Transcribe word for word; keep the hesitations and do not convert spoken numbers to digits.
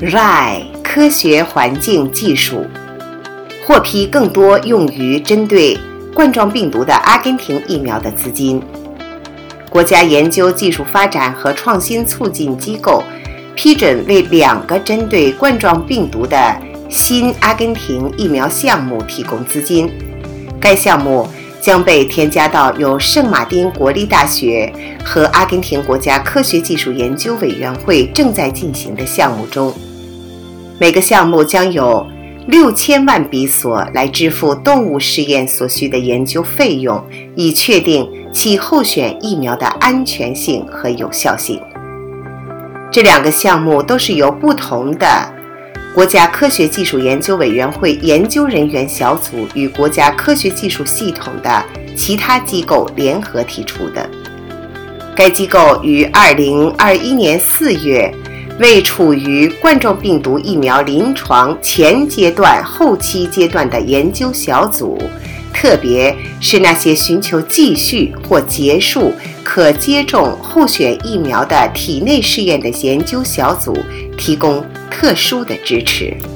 R I 科学环境技术，获批更多用于针对冠状病毒的阿根廷疫苗的资金。国家研究技术发展和创新促进机构批准为两个针对冠状病毒的新阿根廷疫苗项目提供资金，该项目将被添加到由圣马丁国立大学和阿根廷国家科学技术研究委员会正在进行的项目中。每个项目将有六千万比索来支付动物试验所需的研究费用，以确定其候选疫苗的安全性和有效性。这两个项目都是由不同的国家科学技术研究委员会研究人员小组与国家科学技术系统的其他机构联合提出的。该机构于二零二一年四月为处于冠状病毒疫苗临床前阶段、后期阶段的研究小组，特别是那些寻求继续或结束可接种候选疫苗的体内试验的研究小组提供特殊的支持。